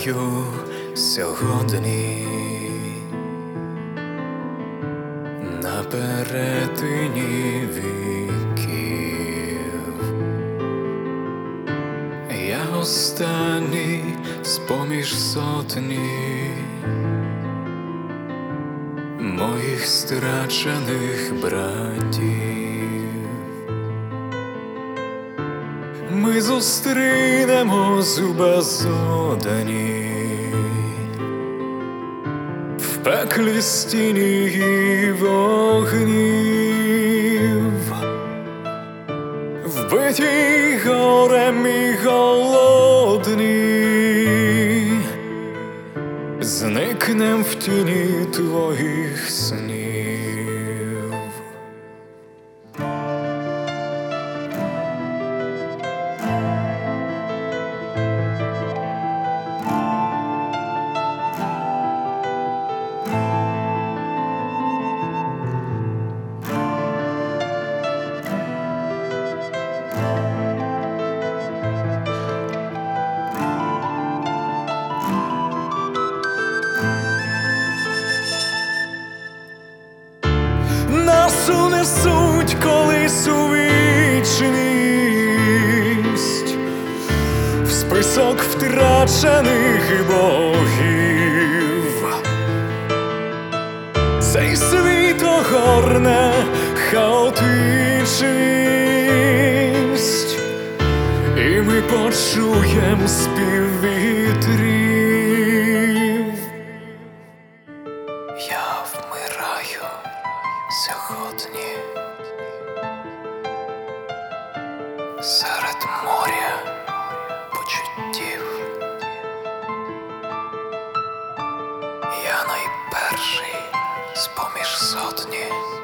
вмираю сьогодні на перетині віків. Я останній з-поміж сотні моїх страчених братів. Ми зустрінемо зуба зодані в пеклі стіні і вогнів, вбиті горем і голодні, зникнем в тіні твоїх снів. Нас унесуть колись у вічність, в список втрачених богів. Цей світ огорне хаотичність, і ми почуєм спів вітрів. Я вмираю сьогодні серед моря почуттів. Я найперший з-поміж сотні.